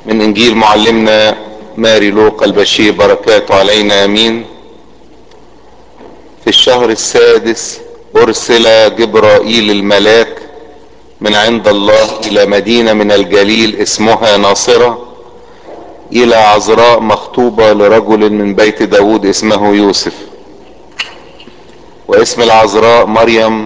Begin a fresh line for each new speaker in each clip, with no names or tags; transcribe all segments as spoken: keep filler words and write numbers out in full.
من انجيل معلمنا ماري لوقا البشير، بركاته علينا امين. في الشهر السادس ارسل جبرائيل الملاك من عند الله الى مدينة من الجليل اسمها ناصرة، الى عذراء مخطوبة لرجل من بيت داود اسمه يوسف، واسم العذراء مريم.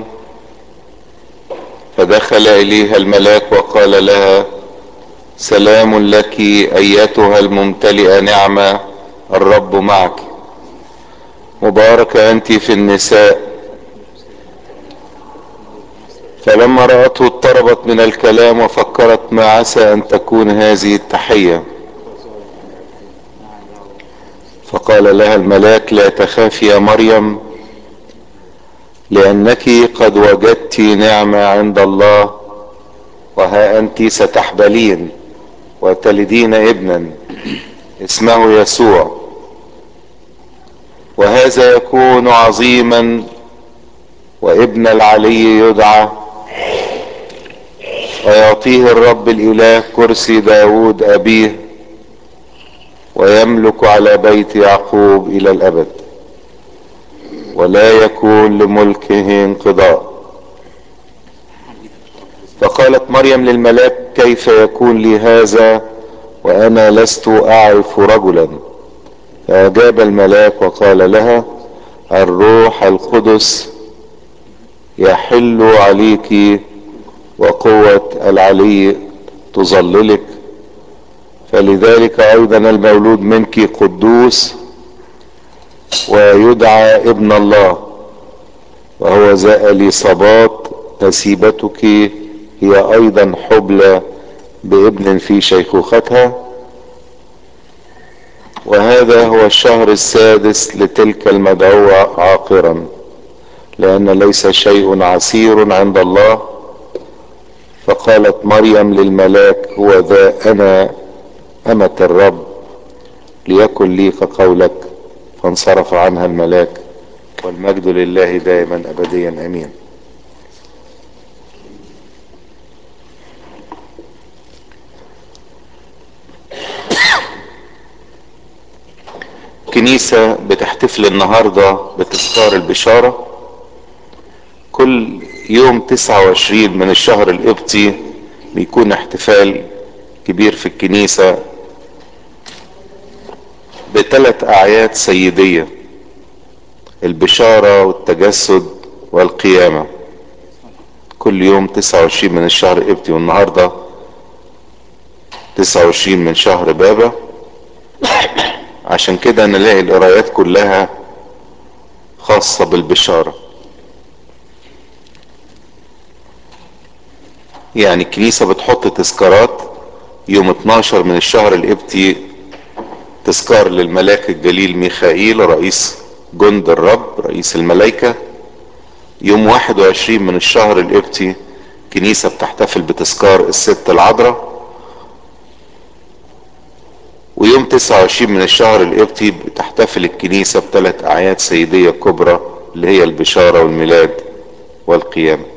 فدخل اليها الملاك وقال لها: سلام لك ايتها الممتلئة نعمة، الرب معك، مباركة انت في النساء. فلما رأته اضطربت من الكلام وفكرت ما عسى ان تكون هذه التحية. فقال لها الملاك: لا تخافي يا مريم، لانك قد وجدت نعمة عند الله، وها انت ستحبلين وتلدين ابنا اسمه يسوع، وهذا يكون عظيما، وابن العلي يدعى، ويعطيه الرب الاله كرسي داود ابيه، ويملك على بيت يعقوب الى الابد، ولا يكون لملكه انقضاء. فقالت مريم للملاك: كيف يكون لي هذا وانا لست اعرف رجلا؟ فاجاب الملاك وقال لها: الروح القدس يحل عليك، وقوة العلي تظللك، فلذلك ايضا المولود منك قدوس، ويدعى ابن الله. وهو ذا اليصابات نسيبتك هي ايضا حبلى بابن في شيخوختها، وهذا هو الشهر السادس لتلك المدعوة عاقرا، لان ليس شيء عسير عند الله. فقالت مريم للملاك: هو ذا انا امة الرب، ليكن لي كقولك. فانصرف عنها الملاك، والمجد لله دائما ابديا امين. كنيسة بتحتفل النهاردة بتذكار البشارة. كل يوم تسعة وعشرين من الشهر القبطي بيكون احتفال كبير في الكنيسة بثلاث اعياد سيدية: البشارة والتجسد والقيامة. كل يوم تسعة وعشرين من الشهر القبطي، والنهاردة تسعة وعشرين من شهر بابا. عشان كده نلاقي القرايات كلها خاصة بالبشارة. يعني الكنيسة بتحط تذكارات يوم اتناشر من الشهر القبطي، تذكار للملاك الجليل ميخائيل رئيس جند الرب رئيس الملائكة. يوم واحد وعشرين من الشهر القبطي كنيسة بتحتفل بتذكار الست العذراء. ويوم تسعة وعشرين من الشهر القبطي بتحتفل الكنيسة بثلاث اعياد سيدية كبرى، اللي هي البشارة والميلاد والقيامة.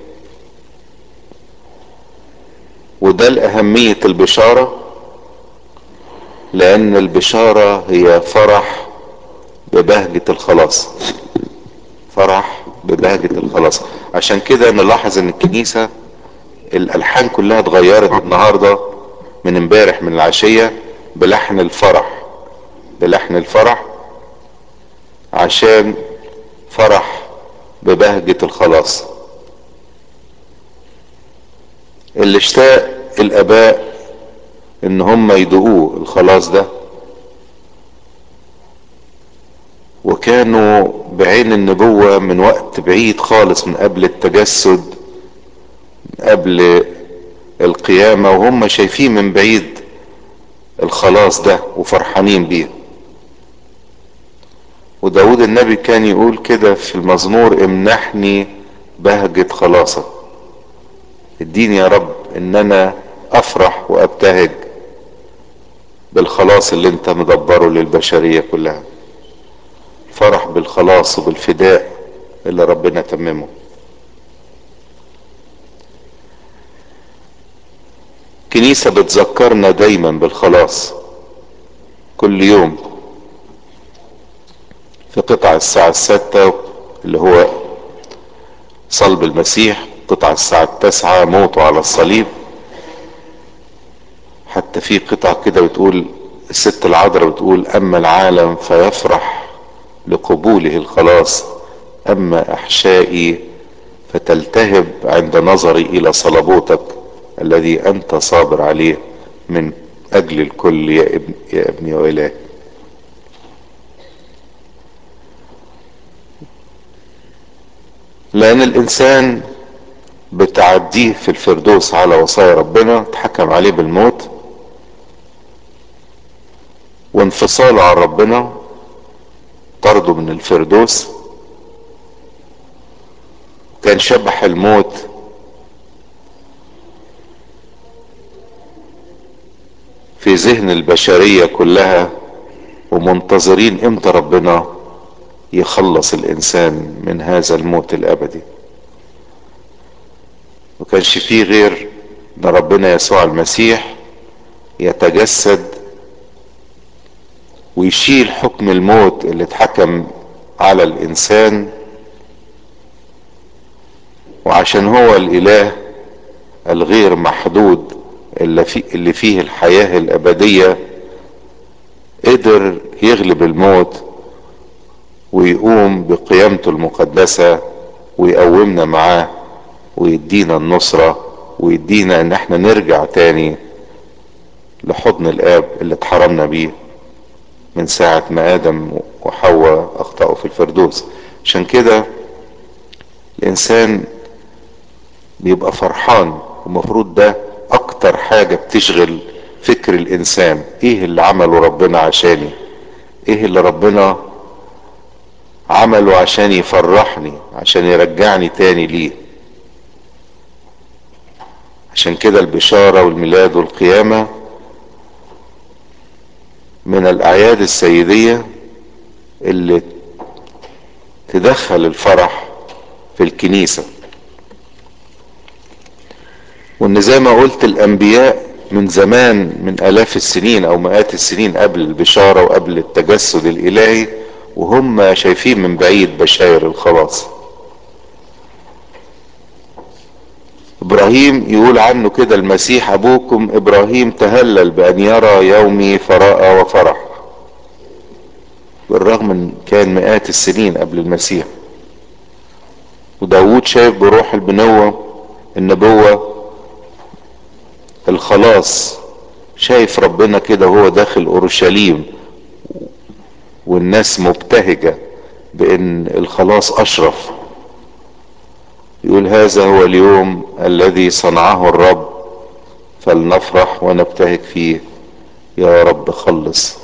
وده لأهمية البشارة، لان البشارة هي فرح ببهجة الخلاص، فرح ببهجة الخلاص. عشان كده نلاحظ ان الكنيسة الالحان كلها اتغيرت النهاردة من امبارح من العشية بلحن الفرح، بلحن الفرح عشان فرح ببهجة الخلاص. اللي اشتاق الاباء ان هم يدوقوا الخلاص ده، وكانوا بعين النبوة من وقت بعيد خالص، من قبل التجسد، من قبل القيامة، وهم شايفين من بعيد الخلاص ده وفرحانين بيه. وداود النبي كان يقول كده في المزمور: امنحني بهجة خلاصك. اديني يا رب ان انا افرح وابتهج بالخلاص اللي انت مدبره للبشرية كلها. فرح بالخلاص وبالفداء اللي ربنا تممه. كنيسة بتذكرنا دايما بالخلاص كل يوم. في قطع الساعة الستة اللي هو صلب المسيح، قطع الساعة التاسعة موته على الصليب. حتى في قطع كده بتقول الست العذراء بتقول اما العالم فيفرح لقبوله الخلاص، اما احشائي فتلتهب عند نظري الى صلبوتك الذي انت صابر عليه من اجل الكل يا ابن يا ابني والهي. لان الانسان بتعديه في الفردوس على وصايا ربنا اتحكم عليه بالموت، وانفصاله عن ربنا طرده من الفردوس. كان شبح الموت في ذهن البشرية كلها، ومنتظرين امتى ربنا يخلص الانسان من هذا الموت الابدي. وكانش فيه غير ان ربنا يسوع المسيح يتجسد ويشيل حكم الموت اللي اتحكم على الانسان. وعشان هو الاله الغير محدود اللي, في اللي فيه الحياة الابدية، قدر يغلب الموت ويقوم بقيامته المقدسة ويقومنا معاه ويدينا النصرة ويدينا ان احنا نرجع تاني لحضن الاب اللي اتحرمنا بيه من ساعة ما ادم وحواء اخطأوا في الفردوس. عشان كده الانسان بيبقى فرحان، ومفروض ده اكتر حاجة بتشغل فكر الانسان. ايه اللي عمله ربنا عشاني؟ ايه اللي ربنا عمله عشان يفرحني، عشان يرجعني تاني ليه؟ عشان كده البشارة والميلاد والقيامة من الاعياد السيدية اللي تدخل الفرح في الكنيسة. وان زي ما قلت الانبياء من زمان، من الاف السنين او مئات السنين قبل البشارة وقبل التجسد الالهي، وهم شايفين من بعيد بشاير الخلاص. ابراهيم يقول عنه كده المسيح ابوكم ابراهيم تهلل بان يرى يومي فراء وفرح، بالرغم ان كان مئات السنين قبل المسيح. وداود شايف بروح البنوة النبوة الخلاص، شايف ربنا كده وهو داخل اورشليم والناس مبتهجة بان الخلاص اشرف. يقول هذا هو اليوم الذي صنعه الرب فلنفرح ونبتهج فيه، يا رب خلص.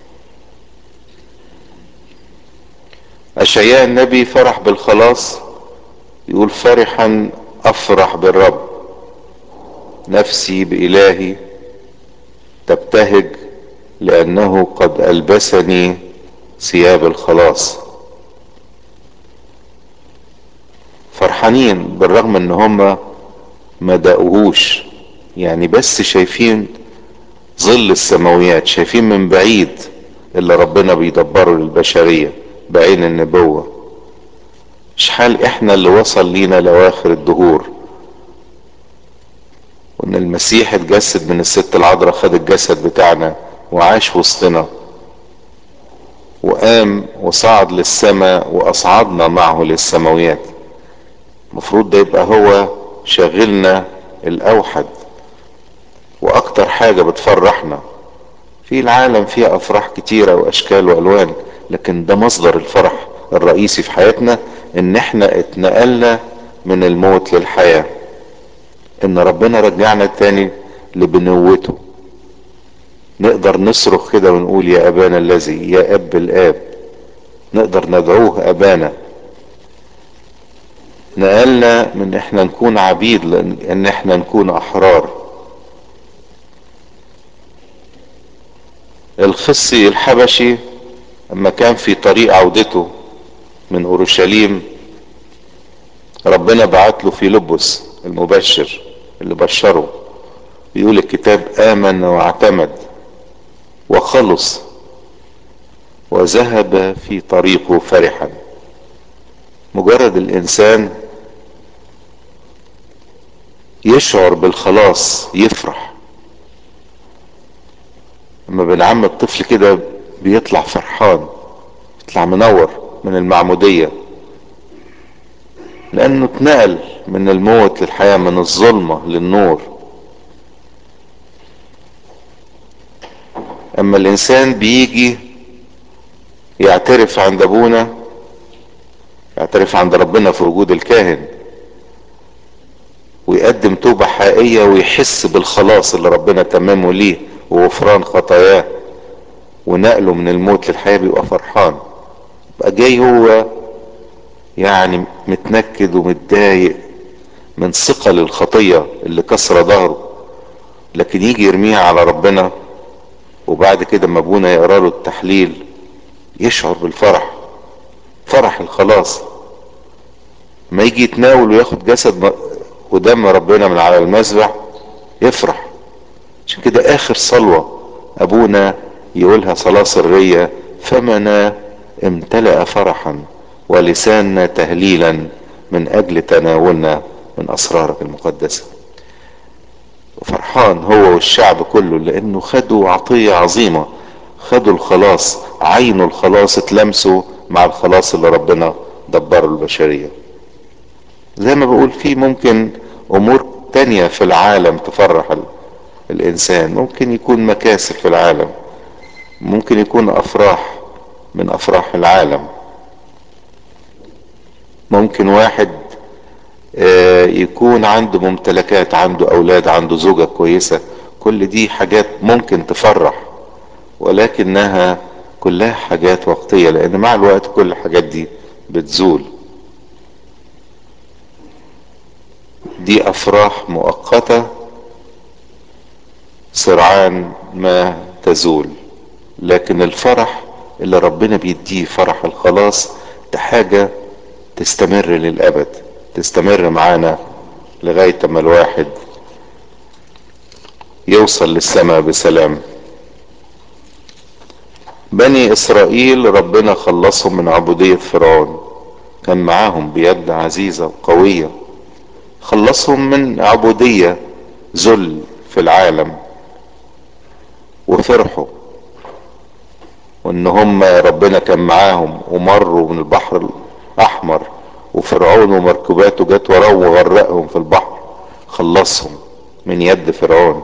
اشعياء النبي فرح بالخلاص، يقول فرحا افرح بالرب، نفسي بإلهي تبتهج لأنه قد ألبسني ثياب الخلاص. فرحانين بالرغم ان هم ما دقوهوش، يعني بس شايفين ظل السماويات، شايفين من بعيد اللي ربنا بيدبره للبشرية بعين النبوة. مش حال احنا اللي وصل لينا لواخر الدهور، وان المسيح اتجسد من الست العذراء، خد الجسد بتاعنا وعاش وسطنا وقام وصعد للسماء واصعدنا معه للسماويات. المفروض ده يبقى هو شاغلنا الاوحد واكتر حاجة بتفرحنا. في العالم فيها افراح كتيرة واشكال والوان، لكن ده مصدر الفرح الرئيسي في حياتنا، ان احنا اتنقلنا من الموت للحياة، ان ربنا رجعنا تاني لبنوته. نقدر نصرخ كده ونقول يا ابانا الذي، يا اب الاب، نقدر ندعوه ابانا. نقلنا من احنا نكون عبيد لان احنا نكون احرار. الخصي الحبشي لما كان في طريق عودته من اورشليم، ربنا بعت له فيلبس المبشر اللي بشره بيقول الكتاب آمن واعتمد وخلص وذهب في طريقه فرحا. مجرد الانسان يشعر بالخلاص يفرح. لما بنعم الطفل كده بيطلع فرحان، يطلع منور من المعمودية، لانه اتنقل من الموت للحياة، من الظلمة للنور. اما الانسان بيجي يعترف عند ابونا، يعترف عند ربنا في وجود الكاهن، ويقدم توبة حقيقية ويحس بالخلاص اللي ربنا تممه ليه وغفران خطاياه ونقله من الموت للحياة، بيبقى فرحان. بقى جاي هو يعني متنكد ومتضايق من ثقل الخطية اللي كسر ظهره، لكن يجي يرميها على ربنا، وبعد كده ما ابونا يقرا له التحليل يشعر بالفرح، فرح الخلاص. ما يجي يتناول وياخد جسد ودم ربنا من على المذبح يفرح. عشان كده اخر صلوة ابونا يقولها صلاة سرية: فمنا امتلأ فرحا ولساننا تهليلا من اجل تناولنا من اسرارك المقدسة. فرحان هو والشعب كله لانه خدوا عطية عظيمة، خدوا الخلاص، عينوا الخلاص، اتلمسوا مع الخلاص اللي ربنا دبره البشرية. زي ما بقول، في ممكن امور تانية في العالم تفرح الانسان، ممكن يكون مكاسب في العالم، ممكن يكون افراح من افراح العالم، ممكن واحد يكون عنده ممتلكات، عنده اولاد، عنده زوجة كويسة. كل دي حاجات ممكن تفرح، ولكنها كلها حاجات وقتية، لان مع الوقت كل الحاجات دي بتزول. دي افراح مؤقتة سرعان ما تزول. لكن الفرح اللي ربنا بيديه، فرح الخلاص، ده حاجة تستمر للأبد، تستمر معانا لغاية ما الواحد يوصل للسماء بسلام. بني إسرائيل ربنا خلصهم من عبودية فرعون، كان معاهم بيد عزيزة وقوية، خلصهم من عبودية ذل في العالم، وفرحوا وان هم ربنا كان معاهم، ومروا من البحر الاحمر، وفرعون ومركباته جت وراهم وغرقهم في البحر، خلصهم من يد فرعون.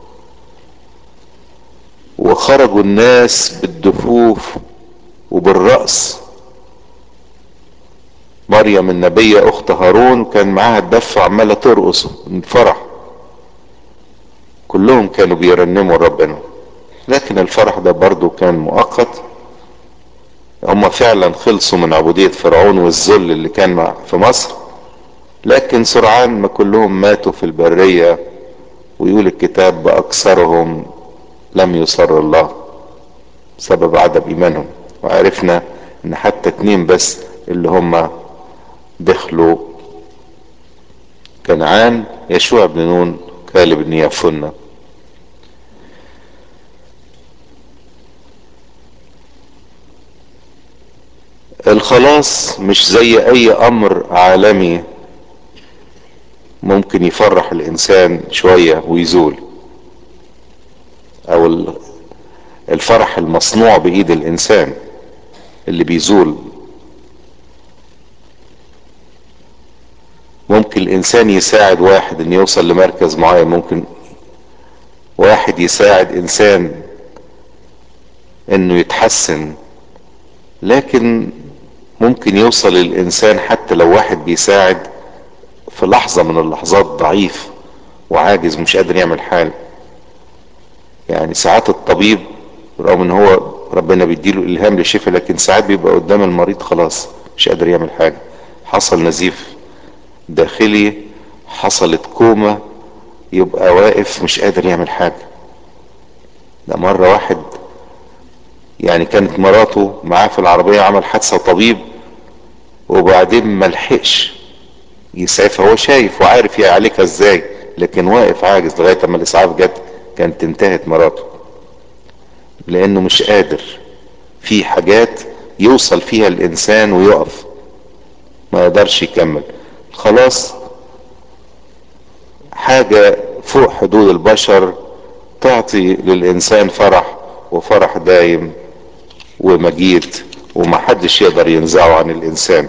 وخرجوا الناس بالدفوف وبالرأس. مريم النبية اخت هارون كان معاها الدف عمالة ترقص من فرح، كلهم كانوا بيرنموا ربنا. لكن الفرح ده برضو كان مؤقت. هم فعلا خلصوا من عبودية فرعون والذل اللي كان في مصر، لكن سرعان ما كلهم ماتوا في البرية. ويقول الكتاب: بأكثرهم لم يصر الله بسبب عدم ايمانهم. وعرفنا ان حتى اتنين بس اللي هم دخلوا كنعان: يشوع بن نون، كالب بن يفنة. الخلاص مش زي اي امر عالمي ممكن يفرح الانسان شوية ويزول، او الفرح المصنوع بايد الانسان اللي بيزول. ممكن الانسان يساعد واحد ان يوصل لمركز معين، ممكن واحد يساعد انسان انه يتحسن، لكن ممكن يوصل الانسان حتى لو واحد بيساعد في لحظة من اللحظات ضعيف وعاجز مش قادر يعمل حاجة. يعني ساعات الطبيب رغم ان هو ربنا بيديله الهام للشفاء، لكن ساعات بيبقى قدام المريض خلاص مش قادر يعمل حاجة، حصل نزيف داخلي، حصلت كومة، يبقى واقف مش قادر يعمل حاجة. ده مرة واحد يعني كانت مراته معاه في العربية، عمل حادثة طبيب، وبعدين ملحقش يسعفها، هو شايف وعارف يعالجها ازاي، لكن واقف عاجز لغاية اما الاسعاف جت، كانت انتهت مراته، لانه مش قادر. في حاجات يوصل فيها الانسان ويقف، ما يقدرش يكمل. خلاص حاجة فوق حدود البشر تعطي للانسان فرح، وفرح دايم ومجيد، ومحدش يقدر ينزعه عن الانسان.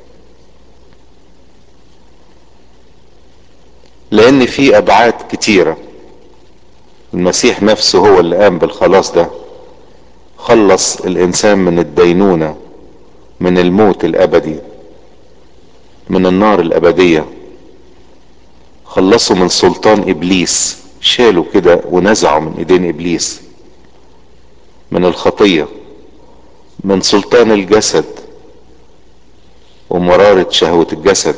لان في ابعاد كتيرة. المسيح نفسه هو اللي قام بالخلاص ده، خلص الانسان من الدينونة، من الموت الابدي، من النار الابدية، خلصه من سلطان ابليس، شاله كده ونزعه من ايدين ابليس، من الخطية، من سلطان الجسد ومرارة شهوة الجسد.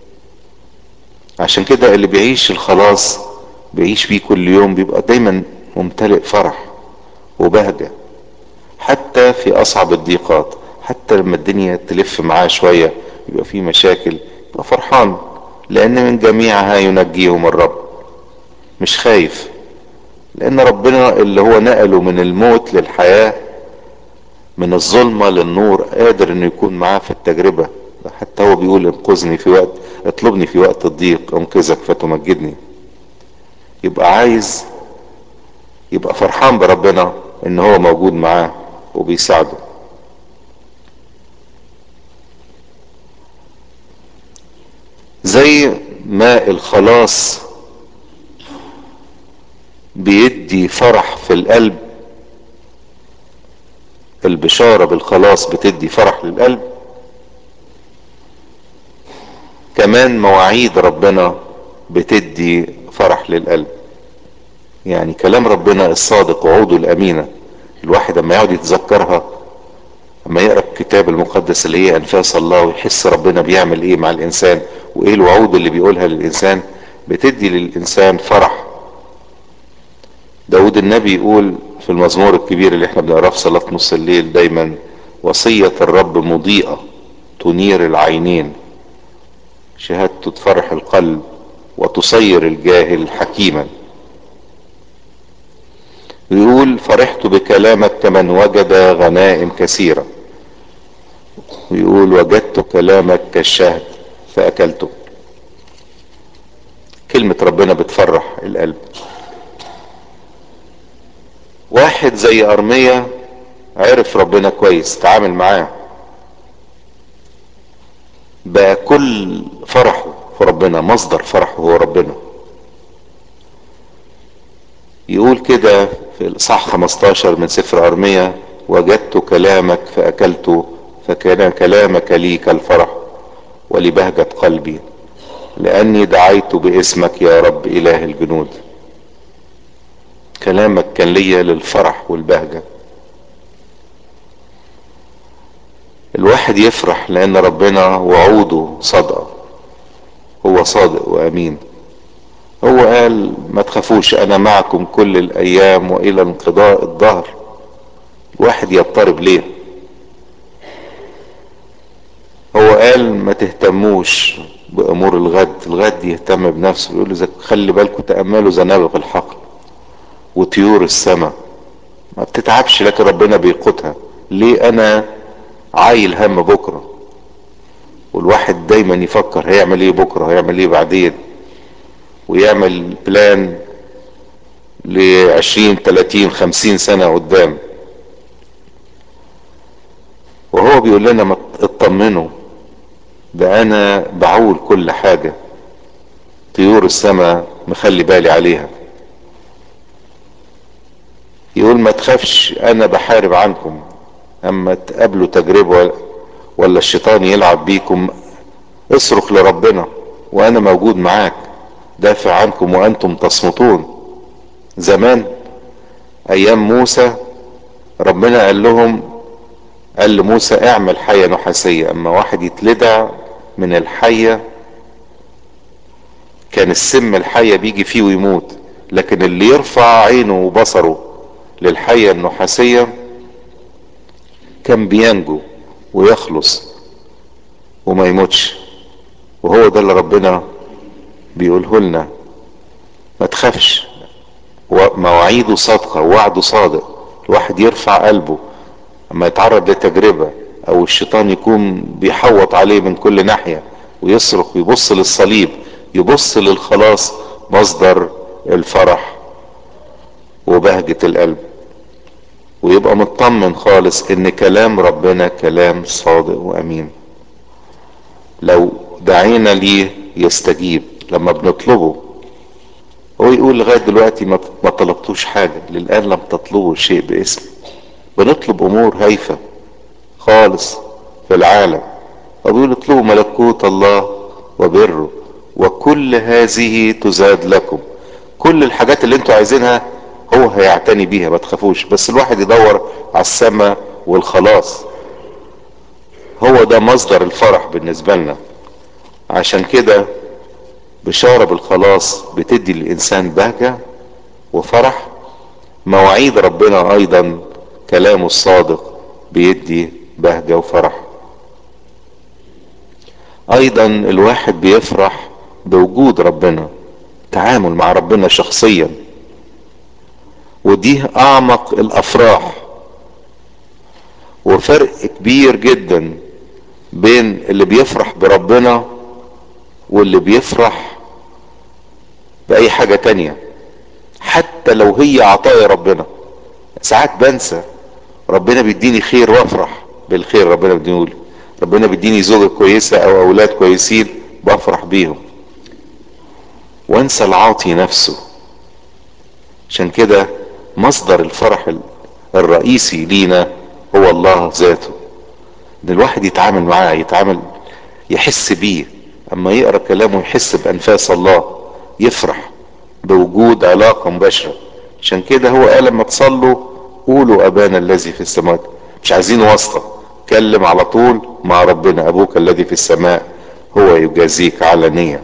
عشان كده اللي بيعيش الخلاص بيعيش فيه كل يوم بيبقى دايما ممتلئ فرح وبهجة، حتى في اصعب الضيقات، حتى لما الدنيا تلف معاه شوية يبقى فيه مشاكل، يبقى فرحان، لان من جميعها ينجيهم الرب. مش خايف، لان ربنا اللي هو نقله من الموت للحياة، من الظلمة للنور، قادر انه يكون معاه في التجربة. حتى هو بيقول انقذني في وقت، اطلبني في وقت الضيق انقذك فتمجدني. يبقى عايز يبقى فرحان بربنا ان هو موجود معاه وبيساعده. زي ما الخلاص بيدي فرح في القلب، البشارة بالخلاص بتدي فرح للقلب، كمان مواعيد ربنا بتدي فرح للقلب. يعني كلام ربنا الصادق وعوده الامينة، الواحد اما يقعد يتذكرها، اما يقرأ الكتاب المقدس اللي هي انفاس الله، ويحس ربنا بيعمل ايه مع الانسان وايه الوعود اللي بيقولها للانسان، بتدي للانسان فرح. داود النبي يقول في المزمور الكبير اللي احنا بنقراه في صلاة نص الليل دايما: وصية الرب مضيئة تنير العينين، شهادته تفرح القلب وتصير الجاهل حكيما. ويقول: فرحت بكلامك كمن وجد غنائم كثيرة. ويقول: وجدت كلامك كالشهد فأكلته. كلمة ربنا بتفرح القلب. واحد زي أرميا عرف ربنا كويس، تعامل معاه، بقى كل فرحه في ربنا، مصدر فرحه هو ربنا. يقول كده في الإصحاح خمستاشر من سفر أرميا: وجدت كلامك فأكلته، فكان كلامك لي كالفرح ولبهجة قلبي، لأني دعيت باسمك يا رب إله الجنود. كلامك كان ليا للفرح والبهجة. الواحد يفرح لأن ربنا وعوده صادقة، هو صادق وأمين. هو قال: ما تخافوش أنا معكم كل الأيام وإلى انقضاء الدهر. الواحد يضطرب ليه؟ هو قال: ما تهتموش بأمور الغد، الغد يهتم بنفسه. يقول له: خلي بالكم تأملوا زنابق الحقل وطيور السماء، ما بتتعبش لكن ربنا بيقوتها. ليه انا عايل هم بكرة؟ والواحد دايما يفكر هيعمل ايه بكرة، هيعمل ايه بعدين، ويعمل بلان لعشرين تلاتين خمسين سنة قدام. وهو بيقول لنا: ما اطمنوا، ده انا بعول كل حاجة، طيور السماء مخلي بالي عليها. يقول: ما تخافش انا بحارب عنكم، اما تقابلوا تجربة ولا الشيطان يلعب بيكم، اصرخ لربنا وانا موجود معاك، دافع عنكم وانتم تصمتون. زمان ايام موسى ربنا قال لهم، قال لموسى: اعمل حية نحاسية. اما واحد يتلدع من الحية كان السم الحية بيجي فيه ويموت، لكن اللي يرفع عينه وبصره للحية النحاسية كان بينجو ويخلص وما يموتش. وهو ده اللي ربنا بيقوله لنا: ما تخافش، ومواعيده صادقة ووعده صادق. الواحد يرفع قلبه اما يتعرض لتجربة او الشيطان يكون بيحوط عليه من كل ناحية ويصرخ ويبص للصليب، يبص للخلاص مصدر الفرح وبهجة القلب، ويبقى مطمن خالص ان كلام ربنا كلام صادق وامين. لو دعينا ليه يستجيب لما بنطلبه. هو يقول لغاية دلوقتي ما ما طلبتوش حاجة، للآن لم تطلبوا شيء باسم. بنطلب امور هايفة خالص في العالم، وبيقول اطلبوا ملكوت الله وبره وكل هذه تزاد لكم. كل الحاجات اللي انتوا عايزينها هو هيعتني بيها، ما تخافوش. بس الواحد يدور على السماء والخلاص، هو ده مصدر الفرح بالنسبة لنا. عشان كده بشارة بالخلاص بتدي للإنسان بهجة وفرح. مواعيد ربنا أيضا كلامه الصادق بيدي بهجة وفرح. أيضا الواحد بيفرح بوجود ربنا، تعامل مع ربنا شخصيا، ودي أعمق الأفراح. وفرق كبير جدا بين اللي بيفرح بربنا واللي بيفرح بأي حاجة تانية، حتى لو هي عطايا ربنا. ساعات بنسى ربنا بيديني خير وافرح بالخير ربنا بيديني، ربنا بيديني زوجة كويسة او اولاد كويسين بفرح بيهم، وانسى العاطي نفسه. عشان كده مصدر الفرح الرئيسي لينا هو الله ذاته. ان الواحد يتعامل معاه، يتعامل يحس بيه، اما يقرأ كلامه يحس بانفاس الله، يفرح بوجود علاقة مباشرة. عشان كده هو قال لما تصلوا قولوا ابانا الذي في السماوات، مش عايزين واسطة، كلم على طول مع ربنا. ابوك الذي في السماء هو يجازيك علانية.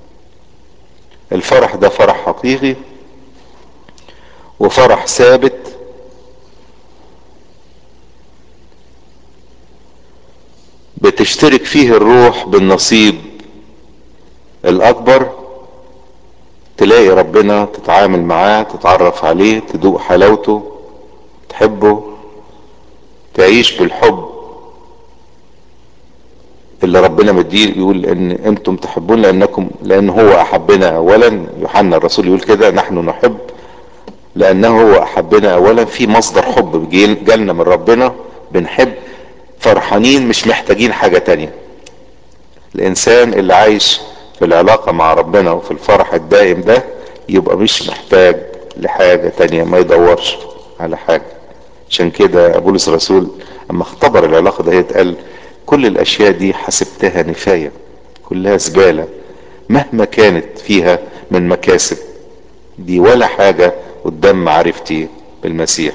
الفرح ده فرح حقيقي وفرح ثابت، بتشترك فيه الروح بالنصيب الاكبر. تلاقي ربنا، تتعامل معاه، تتعرف عليه، تدوق حلاوته، تحبه، تعيش بالحب اللي ربنا مديه. يقول ان انتم تحبون لانكم لان هو احبنا اولا. يوحنا الرسول يقول كده، نحن نحب لانه هو احبنا اولا. في مصدر حب جالنا من ربنا، بنحب، فرحانين، مش محتاجين حاجة تانية. الانسان اللي عايش في العلاقة مع ربنا وفي الفرح الدائم ده يبقى مش محتاج لحاجة تانية، ما يدورش على حاجة. عشان كده بولس الرسول اما اختبر العلاقة ده قال كل الاشياء دي حسبتها نفاية، كلها زبالة، مهما كانت فيها من مكاسب، دي ولا حاجة قدام معرفتي بالمسيح.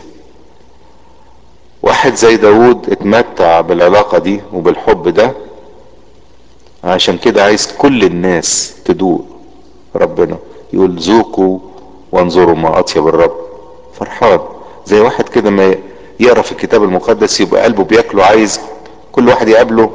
واحد زي داود اتمتع بالعلاقة دي وبالحب ده، عشان كده عايز كل الناس تدوق ربنا. يقول ذوقوا وانظروا ما اطيب الرب. فرحان زي واحد كده ما يقرا في الكتاب المقدس يبقى قلبه بياكله، عايز كل واحد يقابله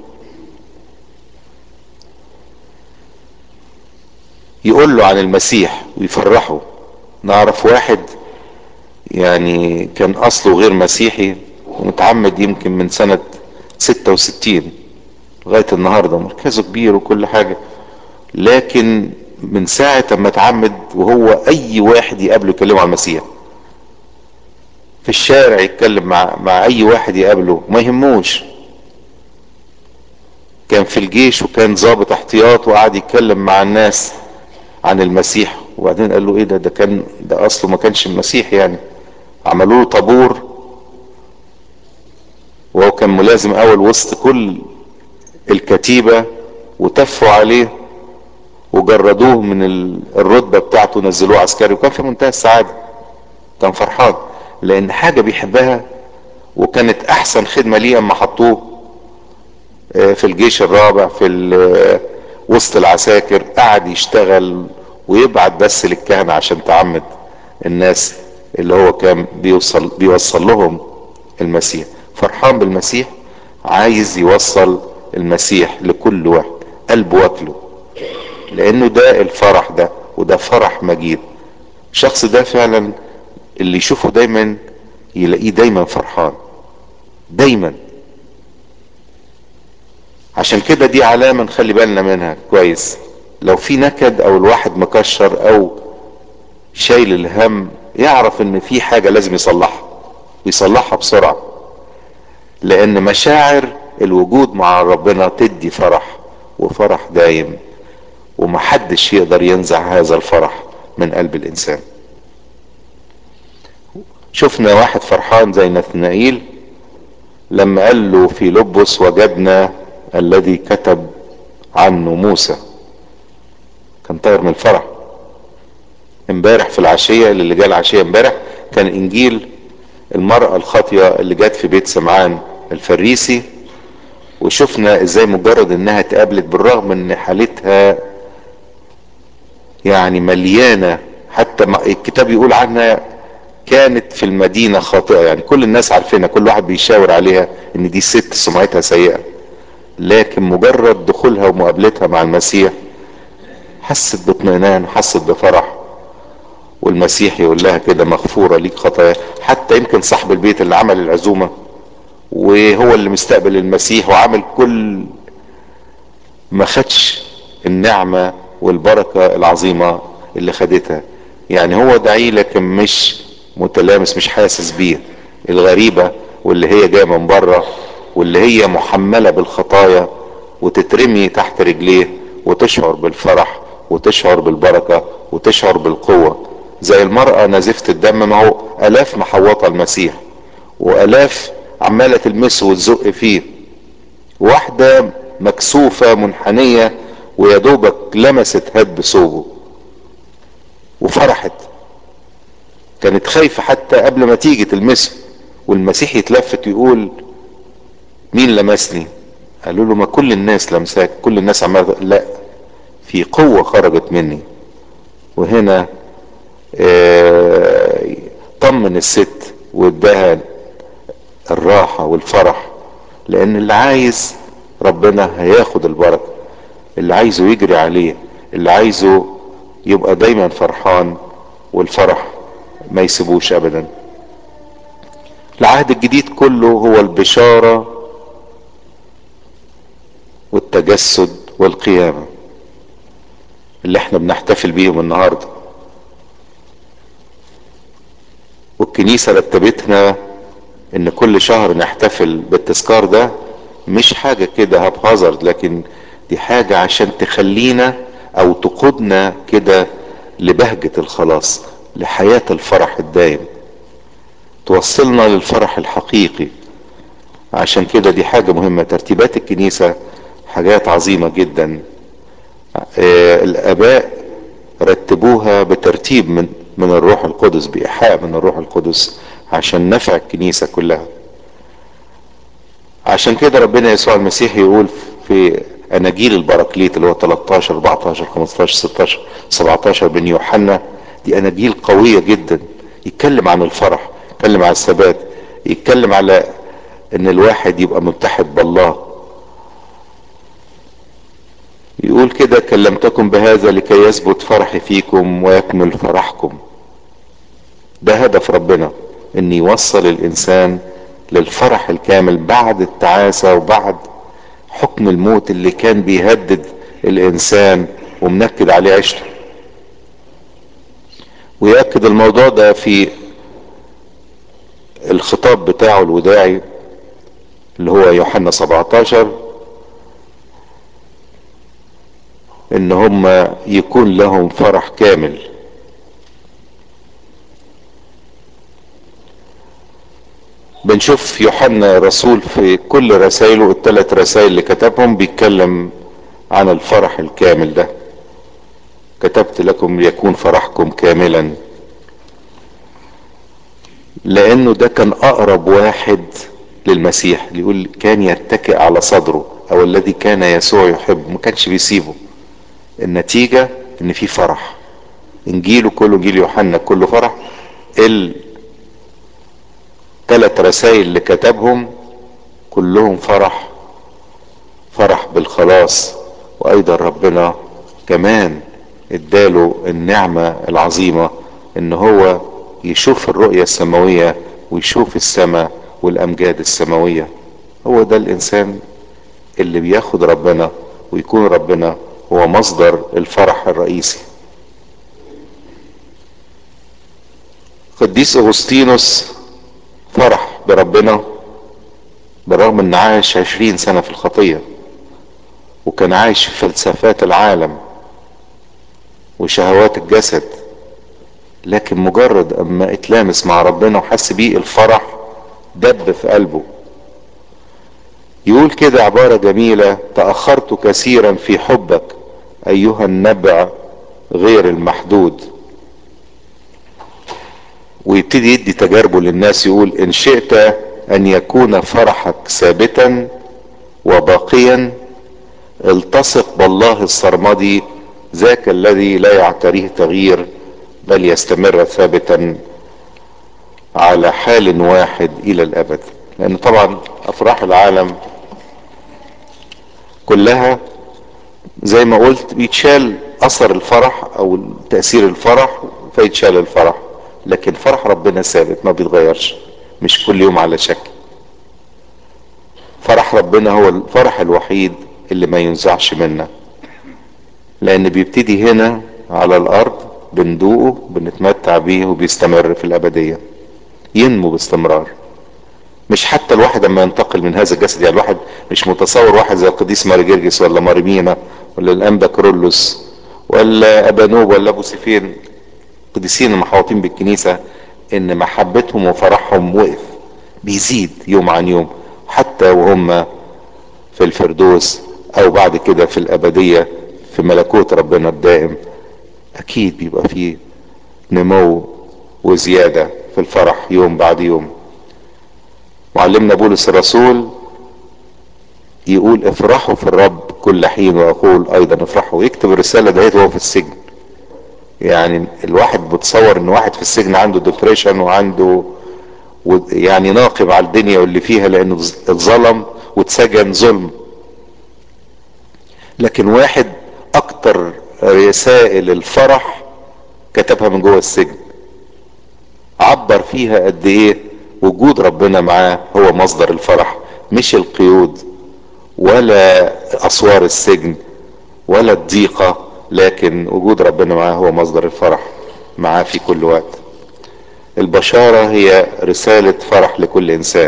يقول له عن المسيح ويفرحه. نعرف واحد يعني كان اصله غير مسيحي ومتعمد يمكن من سنة ستة وستين لغاية النهاردة، مركزه كبير وكل حاجة، لكن من ساعة ما اتعمد وهو اي واحد يقابله يكلمه عن المسيح، في الشارع يتكلم مع مع اي واحد يقابله ما يهموش. كان في الجيش وكان ضابط احتياط وقعد يتكلم مع الناس عن المسيح، وبعدين قال له ايه ده ده كان ده اصله ما كانش المسيح يعني. عملوا له طابور وهو كان ملازم اول وسط كل الكتيبة، وتفوا عليه وجردوه من الرتبة بتاعته، نزلوه عسكري، وكان في منتهى السعادة. كان فرحان لان حاجة بيحبها، وكانت احسن خدمة ليه اما حطوه في الجيش الرابع في وسط العساكر. قعد يشتغل ويبعت بس للكهنة عشان تعمد الناس اللي هو كان بيوصل بيوصل لهم المسيح. فرحان بالمسيح، عايز يوصل المسيح لكل واحد، قلبه واكله، لانه ده الفرح ده وده فرح مجيد. الشخص ده فعلا اللي يشوفه دايما يلاقيه دايما فرحان دايما. عشان كده دي علامة نخلي بالنا منها كويس. لو في نكد او الواحد مكشر او شايل الهم، يعرف ان في حاجة لازم يصلحها ويصلحها بسرعة، لان مشاعر الوجود مع ربنا تدي فرح، وفرح دايم، ومحدش يقدر ينزع هذا الفرح من قلب الانسان. شفنا واحد فرحان زي نثنائيل لما قال له في لبس وجدنا الذي كتب عنه موسى، كان طاير من الفرح. امبارح في العشية اللي جاء العشية امبارح كان انجيل المرأة الخاطية اللي جت في بيت سمعان الفريسي، وشفنا ازاي مجرد انها اتقابلت بالرغم ان حالتها يعني مليانة، حتى الكتاب يقول عنها كانت في المدينة خاطئة، يعني كل الناس عارفينها، كل واحد بيشاور عليها ان دي ست سمعتها سيئة، لكن مجرد دخولها ومقابلتها مع المسيح حست باطمئنان، حست بفرح. والمسيح يقول لها كده مغفورة ليك خطايا. حتى يمكن صاحب البيت اللي عمل العزومة وهو اللي مستقبل المسيح وعمل كل ما خدش النعمة والبركة العظيمة اللي خدتها. يعني هو داعي لكن مش متلامس، مش حاسس بيه. الغريبة واللي هي جاية من بره واللي هي محملة بالخطايا وتترمي تحت رجليه وتشعر بالفرح وتشعر بالبركة وتشعر بالقوة. زي المرأة نازفة الدم، ما هو الاف محوطة المسيح والاف عمالة تلمسه وتزق فيه، واحدة مكسوفة منحنية ويدوبك لمست هد بثوبه وفرحت. كانت خايفة حتى قبل ما تيجي تلمسه، والمسيح يتلفت ويقول مين لمسني؟ قالوا له ما كل الناس لمساك، كل الناس عمالة. لا، في قوة خرجت مني. وهنا اه طمن الست واداها الراحة والفرح، لان اللي عايز ربنا هياخد البركة، اللي عايزه يجري عليه، اللي عايزه يبقى دايما فرحان، والفرح ما يسيبوش ابدا. العهد الجديد كله هو البشارة والتجسد والقيامة اللي احنا بنحتفل بيهم النهاردة. والكنيسة رتبتنا ان كل شهر نحتفل بالتذكار ده، مش حاجة كده هبهزر، لكن دي حاجة عشان تخلينا او تقودنا كده لبهجة الخلاص، لحياة الفرح الدائم، توصلنا للفرح الحقيقي. عشان كده دي حاجة مهمة. ترتيبات الكنيسة حاجات عظيمة جدا. آه الاباء رتبوها بترتيب من من الروح القدس، بايحاء من الروح القدس عشان نفع الكنيسة كلها. عشان كده ربنا يسوع المسيح يقول في اناجيل البراكليت اللي هو تلتاشر اربعتاشر خمستاشر ستاشر سبعتاشر بن يوحنا، دي اناجيل قوية جدا، يتكلم عن الفرح، يتكلم عن الثبات، يتكلم على ان الواحد يبقى متحد بالله. يقول كده كلمتكم بهذا لكي يثبت فرحي فيكم ويكمل فرحكم. ده هدف ربنا، ان يوصل الانسان للفرح الكامل بعد التعاسة وبعد حكم الموت اللي كان بيهدد الانسان ومنكد عليه عيشته. ويأكد الموضوع ده في الخطاب بتاعه الوداعي اللي هو يوحنا سبعتاشر، ان هم يكون لهم فرح كامل. بنشوف يوحنا رسول في كل رسائله الثلاث رسائل اللي كتبهم بيتكلم عن الفرح الكامل ده. كتبت لكم ليكون فرحكم كاملا، لانه ده كان اقرب واحد للمسيح. يقول كان يتكئ على صدره، او الذي كان يسوع يحب، ما كانش بيسيبه. النتيجة ان في فرح. انجيله كله، انجيل يوحنا كله فرح. الثلاث رسائل اللي كتبهم كلهم فرح، فرح بالخلاص. وايضا ربنا كمان اداله النعمة العظيمة ان هو يشوف الرؤية السماوية ويشوف السماء والامجاد السماوية. هو ده الانسان اللي بياخد ربنا ويكون ربنا هو مصدر الفرح الرئيسي. قديس اغسطينوس فرح بربنا بالرغم ان عاش عشرين سنة في الخطية، وكان عايش في فلسفات العالم وشهوات الجسد، لكن مجرد اما اتلامس مع ربنا وحس بيه الفرح دب في قلبه. يقول كده عبارة جميلة: تأخرت كثيرا في حبك ايها النبع غير المحدود. ويبتدي يدي تجاربه للناس، يقول: ان شئت ان يكون فرحك ثابتا وباقيا التصق بالله السرمدي، ذاك الذي لا يعتريه تغيير بل يستمر ثابتا على حال واحد الى الابد. لان طبعا افراح العالم كلها زي ما قلت بيتشال اثر الفرح او تأثير الفرح فيتشال الفرح، لكن فرح ربنا ثابت ما بيتغيرش، مش كل يوم على شكل. فرح ربنا هو الفرح الوحيد اللي ما ينزعش منا، لان بيبتدي هنا على الارض بندوقه بنتمتع بيه وبيستمر في الابدية، ينمو باستمرار. مش حتى الواحد اما ينتقل من هذا الجسد، يعني الواحد مش متصور واحد زي القديس ماري جرجس ولا ماريمينا ولا الانبا كرولوس ولا ابانوب ولا ابو سيفين، القديسين المحاوطين بالكنيسة، ان محبتهم وفرحهم وقف، بيزيد يوم عن يوم حتى وهم في الفردوس او بعد كده في الابدية في ملكوت ربنا الدائم. اكيد بيبقى فيه نمو وزيادة في الفرح يوم بعد يوم. معلمنا بولس الرسول يقول: افرحوا في الرب كل حين، واقول ايضا افرحوا. يكتب الرسالة دهيت وهو في السجن. يعني الواحد بتصور ان واحد في السجن عنده ديبريشن وعنده يعني ناقم على الدنيا واللي فيها لانه اتظلم واتسجن ظلم، لكن واحد اكتر رسائل الفرح كتبها من جوه السجن، عبر فيها قد ايه وجود ربنا معاه هو مصدر الفرح، مش القيود ولا اسوار السجن ولا الضيقة، لكن وجود ربنا معاه هو مصدر الفرح معاه في كل وقت. البشارة هي رسالة فرح لكل انسان،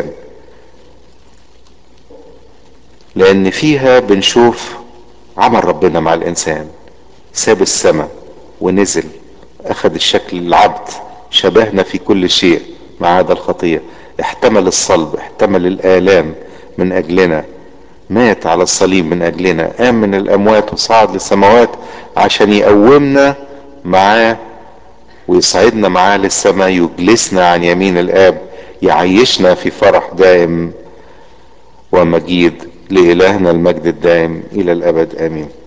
لان فيها بنشوف عمل ربنا مع الانسان. ساب السماء ونزل، اخذ الشكل العبد، شبهنا في كل شيء ما عدا الخطية، احتمل الصلب، احتمل الآلام من اجلنا، مات على الصليب من اجلنا، قام من الاموات وصعد للسماوات عشان يقومنا معاه ويصعدنا معاه للسماء، يجلسنا عن يمين الاب، يعيشنا في فرح دائم ومجيد. لإلهنا المجد الدائم الى الابد امين.